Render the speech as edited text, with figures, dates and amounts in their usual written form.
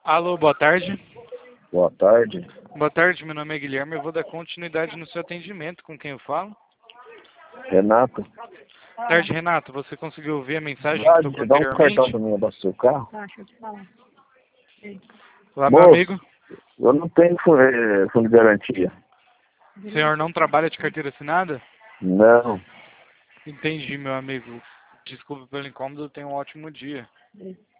Alô, boa tarde. Boa tarde. Boa tarde, meu nome é Guilherme. Eu vou dar continuidade no seu atendimento. Com quem eu falo? Renato. Boa tarde, Renato. Você conseguiu ouvir a mensagem que tocou Dá um cartão anteriormente? pra mim abaixo do seu carro? Olá, meu Moço, amigo. eu não tenho fundo de garantia. O senhor não trabalha de carteira assinada? Não. Entendi, meu amigo. Desculpe pelo incômodo. Tenha um ótimo dia.